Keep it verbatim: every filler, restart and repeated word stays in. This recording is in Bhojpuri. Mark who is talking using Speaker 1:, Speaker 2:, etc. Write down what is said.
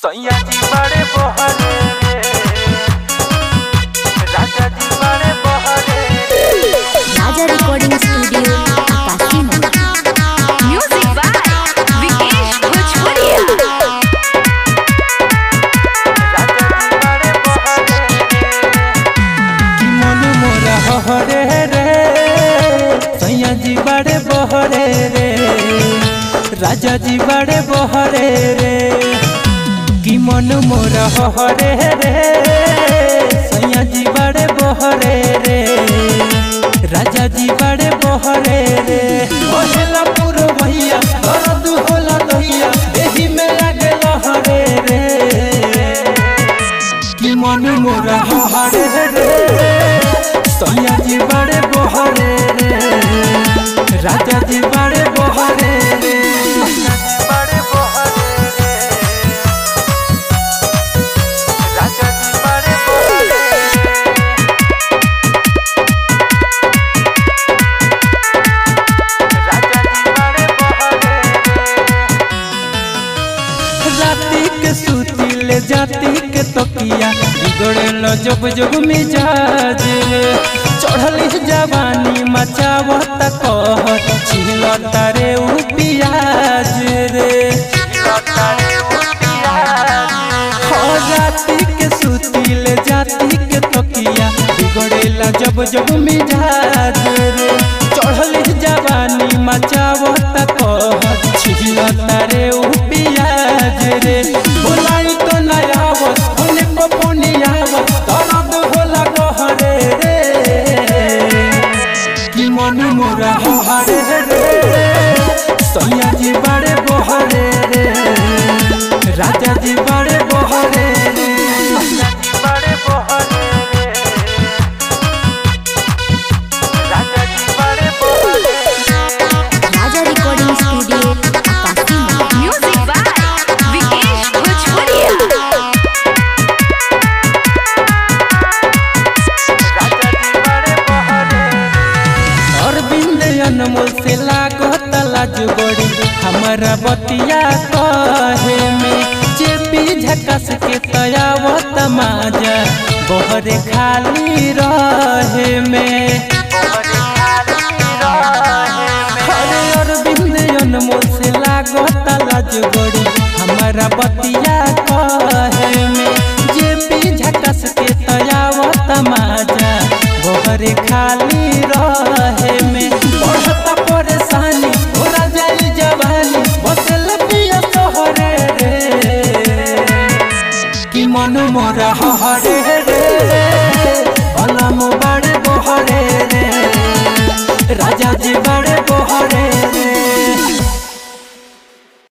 Speaker 1: सैया जी बड़े बहरे रे, राजा जी बड़े बहरे रे।
Speaker 2: Raja recording studio Aakashi music by Vikesh Bhojpuriya.
Speaker 1: Raja जी बड़े बहरे रे,
Speaker 3: मन मोरा हरे रे, सैया जी बड़े बहरे रे, राजा जी बड़े बहरे रे। कि मन मोरा हरे रे, सैया जी बड़े बहरे रे, राजा जी बड़े बहरे रे। बहेला पुरो भैया दर्द होला दहिया, एही में लागे लहरे रे। कि मन मोरा हरे रे, सैया जी बड़े बहरे रे, राजा जी बड़े बहरे रे।
Speaker 1: बड़े बहरे रे, राजा जी बड़े बहरे रे, राजा जी बड़े बहरे रे।
Speaker 3: राती के सूती ले जाती के तकिया, बिगड़े लो जब जब मिजाज रे। चढ़ली जवानी मचावत कहत, छिलता रे उ पियाज रे। हो राती के सूती ले जाती के तकिया, बिगड़ेला जब जब मिजाज रे। चढ़ली जवानी मचावत कहत, छिलता रे उ पियाज रे। बुलाई तो नया आवत, होने को फोनी आवत, दर्द होला कहरे रे। कि मन मोरा हरे रे, सैया जी बड़े बहरे रे, राजा जी बड़े बहरे रे।
Speaker 1: बड़े बहरे रे, राजा जी बड़े बहरे रे।
Speaker 2: Raja recording studio Aakashi music by Vikesh Bhojpuriya.
Speaker 1: Raja जी बड़े बहरे रे,
Speaker 3: अरविंद अनमोल से लागत लाज बड़ी, हमारा बतिया कहे में। जेपी झकस के तयावत माजा, बहरे खाली रहे में। अरे अरविंद अनमोल से लागत लाज बड़ी, हमारा बतिया कहे में। जेपी झकस के तयावत माजा, बहरे खाली रहे में। बढ़ता परेशानी तोरा जाई जवानी, बसल पिया सहरे रे। कि मन मोरा हरे रे,